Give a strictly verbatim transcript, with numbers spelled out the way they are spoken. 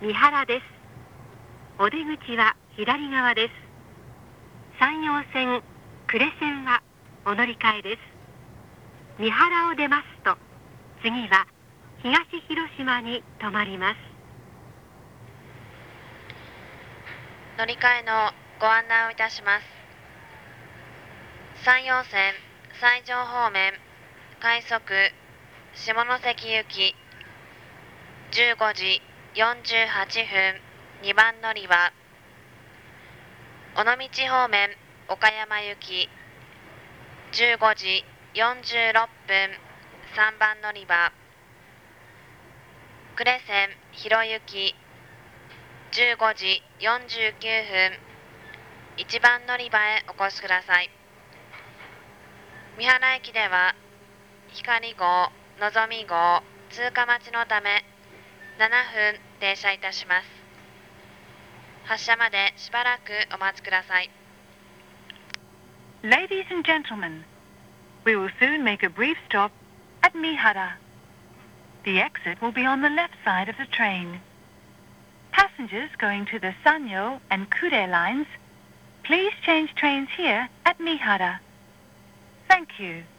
三原です。お出口は左側です。山陽線、呉線はお乗り換えです。三原を出ますと、次は東広島に停まります。 乗り換えのご案内をいたします。山陽線、西条方面、快速、下関行き、じゅうごじよんじゅうはっぷん、にばん乗り場。尾道方面、岡山行き、じゅうごじよんじゅうろっぷん、さんばん乗り場。呉線、広行き、じゅうごじよんじゅうきゅうふん、いちばん乗り場へお越しください。三原駅では、光号、のぞみ号、通過待ちのため、ななふん停車いたします。発車までしばらくお待ちください。 Ladies and gentlemen, we will soon make a brief stop at Mihara. The exit will be on the left side of the train. Passengers going to the Sanyo and Kure lines, please change trains here at Mihara. Thank you.